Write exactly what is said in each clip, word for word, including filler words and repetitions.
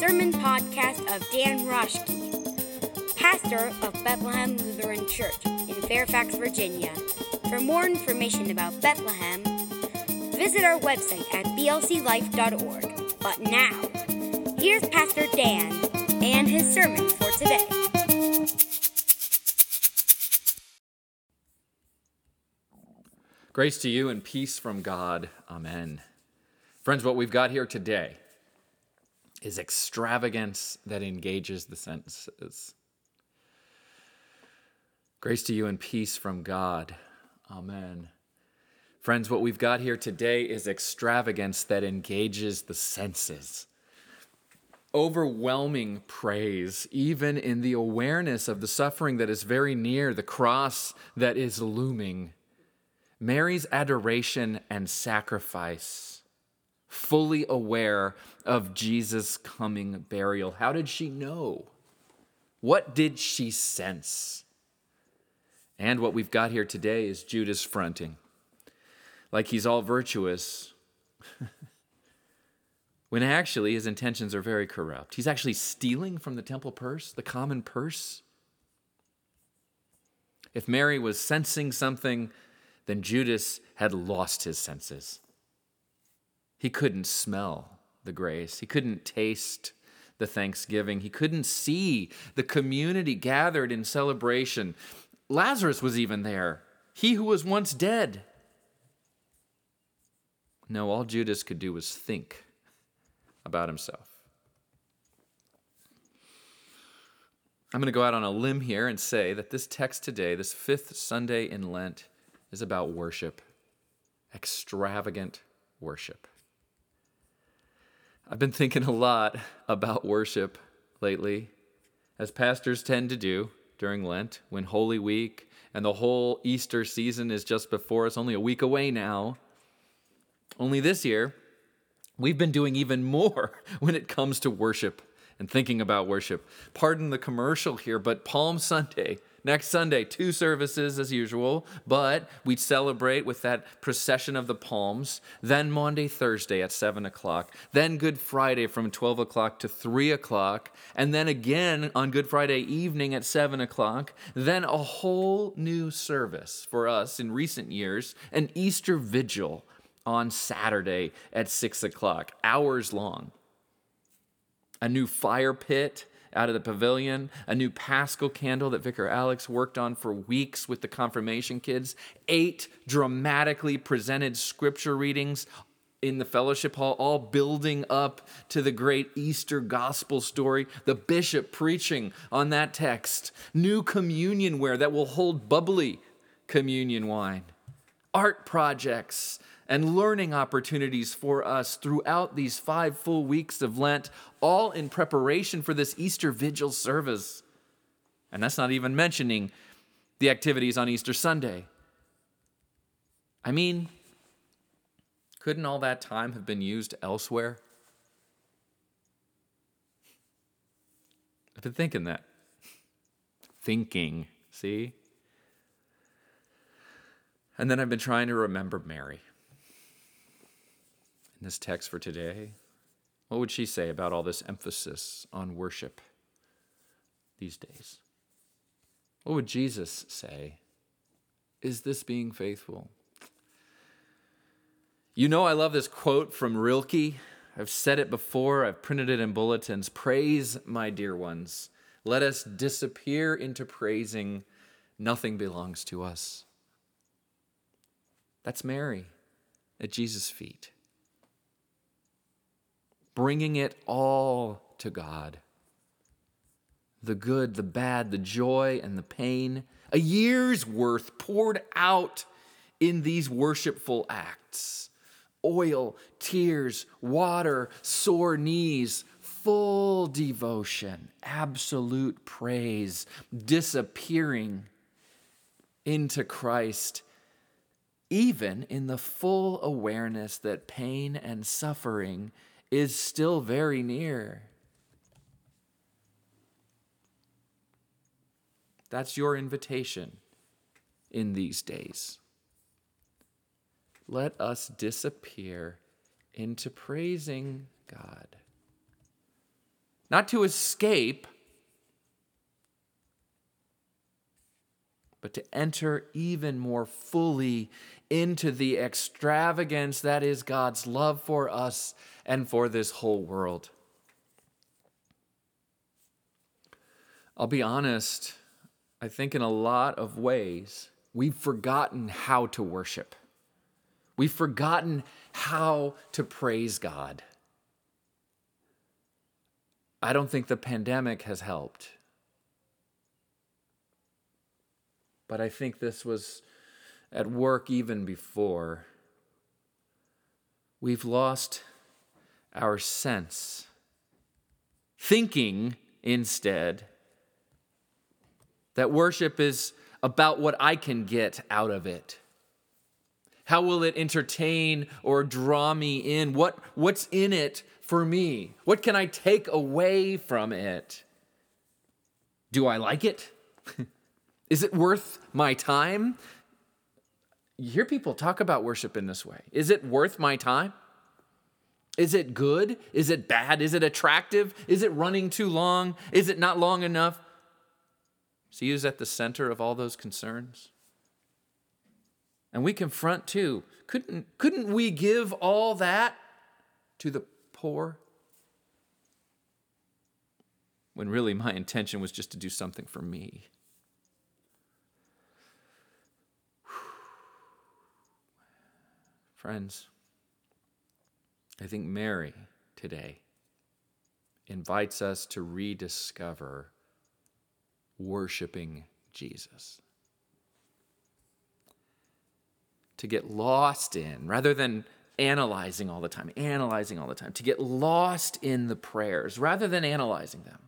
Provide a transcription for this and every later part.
sermon podcast of Dan Roschke, pastor of Bethlehem Lutheran Church in Fairfax, Virginia. For more information about Bethlehem, visit our website at b l c life dot org. But now, here's Pastor Dan and his sermon for today. Grace to you and peace from God. Amen. Friends, what we've got here today is extravagance that engages the senses. Grace to you and peace from God. Amen. Friends, what we've got here today is extravagance that engages the senses. Overwhelming praise, even in the awareness of the suffering that is very near, the cross that is looming. Mary's adoration and sacrifice, fully aware of Jesus' coming burial. How did she know? What did she sense? And what we've got here today is Judas fronting, like he's all virtuous, when actually his intentions are very corrupt. He's actually stealing from the temple purse, the common purse. If Mary was sensing something, then Judas had lost his senses. He couldn't smell the grace. He couldn't taste the thanksgiving. He couldn't see the community gathered in celebration. Lazarus was even there, he who was once dead. No, all Judas could do was think about himself. I'm going to go out on a limb here and say that this text today, this fifth Sunday in Lent, is about worship, extravagant worship. I've been thinking a lot about worship lately, as pastors tend to do during Lent, when Holy Week and the whole Easter season is just before us, only a week away now. Only this year, we've been doing even more when it comes to worship and thinking about worship. Pardon the commercial here, but Palm Sunday, next Sunday, two services as usual, but we celebrate with that procession of the palms. Then Maundy, Thursday at seven o'clock. Then Good Friday from twelve o'clock to three o'clock. And then again on Good Friday evening at seven o'clock. Then a whole new service for us in recent years, an Easter Vigil on Saturday at six o'clock, hours long. A new fire pit out of the pavilion, a new Paschal candle that Vicar Alex worked on for weeks with the confirmation kids, eight dramatically presented scripture readings in the fellowship hall, all building up to the great Easter gospel story, the bishop preaching on that text, new communion ware that will hold bubbly communion wine, art projects, and learning opportunities for us throughout these five full weeks of Lent, all in preparation for this Easter Vigil service. And that's not even mentioning the activities on Easter Sunday. I mean, couldn't all that time have been used elsewhere? I've been thinking that. Thinking, see? And then I've been trying to remember Mary. In this text for today, what would she say about all this emphasis on worship these days? What would Jesus say? Is this being faithful? You know I love this quote from Rilke. I've said it before. I've printed it in bulletins. Praise, my dear ones. Let us disappear into praising. Nothing belongs to us. That's Mary at Jesus' feet, bringing it all to God. The good, the bad, the joy, and the pain. A year's worth poured out in these worshipful acts. Oil, tears, water, sore knees, full devotion, absolute praise, disappearing into Christ, even in the full awareness that pain and suffering is still very near. That's your invitation in these days. Let us disappear into praising God. not to escape, but to enter even more fully into the extravagance that is God's love for us and for this whole world. I'll be honest, I think in a lot of ways, we've forgotten how to worship. We've forgotten how to praise God. I don't think the pandemic has helped. But I think this was at work even before. We've lost our sense, thinking instead that worship is about what I can get out of it. How will it entertain or draw me in? What, what's in it for me? What can I take away from it? Do I like it? Is it worth my time? You hear people talk about worship in this way. Is it worth my time? Is it good? Is it bad? Is it attractive? Is it running too long? Is it not long enough? So he is at the center of all those concerns. And we confront too, couldn't, couldn't we give all that to the poor? When really my intention was just to do something for me. Friends, I think Mary today invites us to rediscover worshiping Jesus. To get lost in, rather than analyzing all the time, analyzing all the time, to get lost in the prayers rather than analyzing them.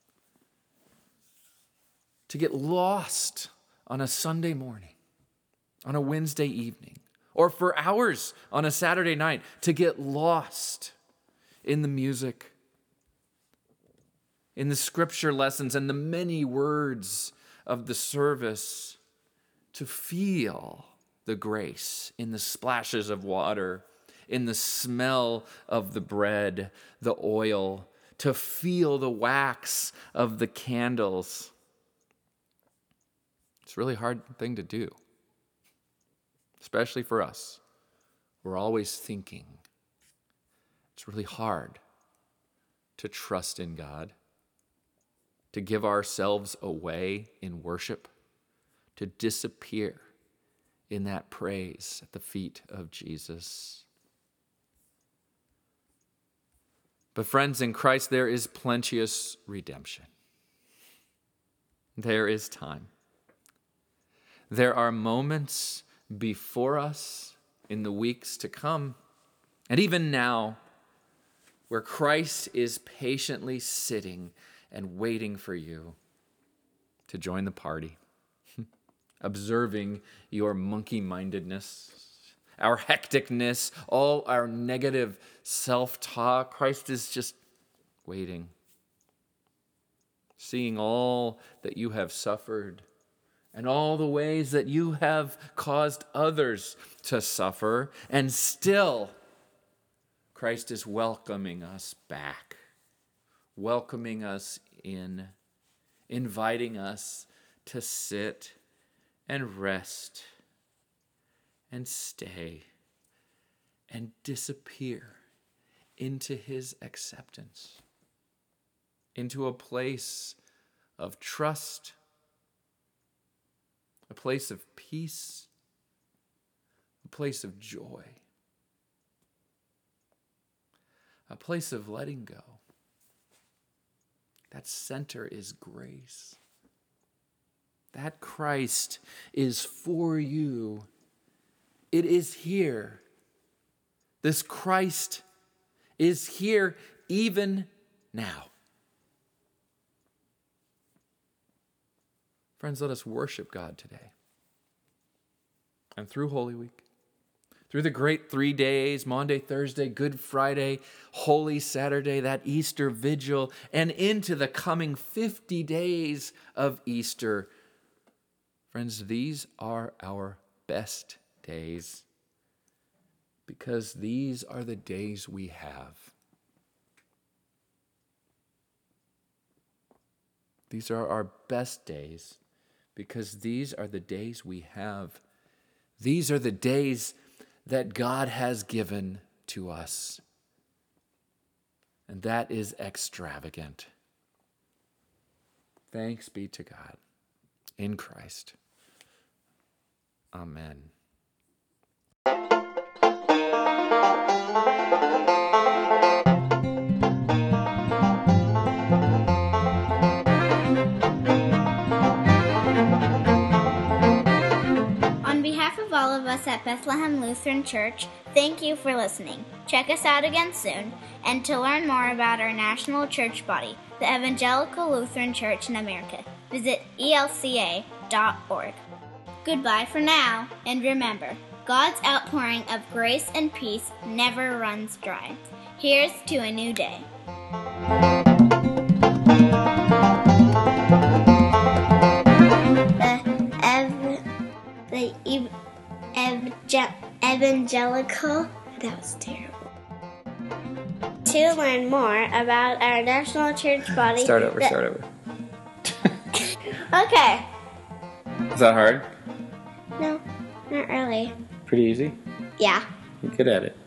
To get lost on a Sunday morning, on a Wednesday evening, or for hours on a Saturday night, to get lost in the music, in the scripture lessons and the many words of the service, to feel the grace in the splashes of water, in the smell of the bread, the oil, to feel the wax of the candles. It's a really hard thing to do. Especially for us. We're always thinking. It's really hard to trust in God, to give ourselves away in worship, to disappear in that praise at the feet of Jesus. But friends, in Christ there is plenteous redemption. There is time. There are moments before us in the weeks to come, and even now, where Christ is patiently sitting and waiting for you to join the party, observing your monkey-mindedness, our hecticness, all our negative self-talk. Christ is just waiting, seeing all that you have suffered and all the ways that you have caused others to suffer, and still Christ is welcoming us back, welcoming us in, inviting us to sit and rest and stay and disappear into his acceptance, into a place of trust, a place of peace, a place of joy, a place of letting go. That center is grace. That Christ is for you. It is here. This Christ is here even now. Friends, let us worship God today. And through Holy Week, through the great three days, Maundy, Thursday, Good Friday, Holy Saturday, that Easter vigil, and into the coming fifty days of Easter. Friends, these are our best days because these are the days we have These are our best days because these are the days we have. These are the days that God has given to us. And that is extravagant. Thanks be to God in Christ. Amen. On behalf of all of us at Bethlehem Lutheran Church, thank you for listening. Check us out again soon, and to learn more about our national church body, the Evangelical Lutheran Church in America, visit E L C A dot org. Goodbye for now, and remember, God's outpouring of grace and peace never runs dry. Here's to a new day. The ev- the ev- ev- evangelical. That was terrible. To learn more about our national church body. Start over, the- start over. Okay. Is that hard? No, not really. Pretty easy? Yeah. You're good at it.